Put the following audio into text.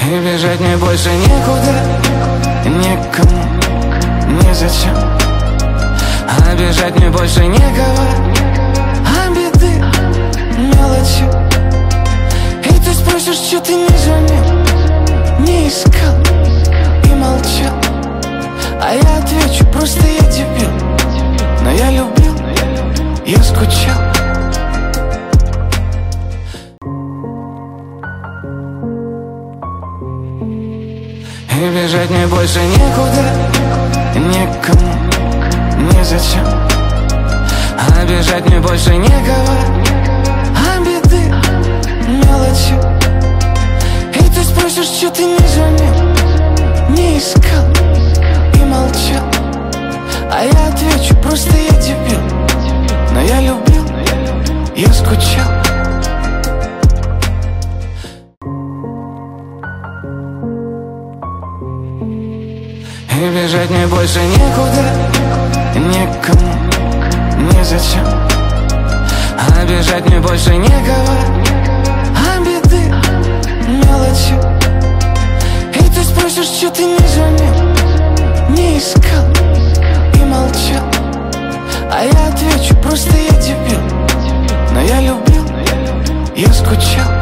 И бежать мне больше некуда, никому, незачем. А бежать мне больше некого, а беды мелочи. И ты спросишь, что ты не звонил, не искал и молчал. А я отвечу, просто я дебил. Но я любил, я скучал. И бежать мне больше некуда, никому, незачем. А бежать мне больше некого, а беды мелочи. И ты спросишь, что ты не звонил, не искал и молчал. А я отвечу, просто я дебил. Но я любил, я скучал. И бежать мне больше некуда, никому, незачем. А бежать мне больше некого, а беды мелочи. И ты спросишь, что ты не звонил, не искал и молчал. А я отвечу, просто я дебил. Но я любил, я скучал.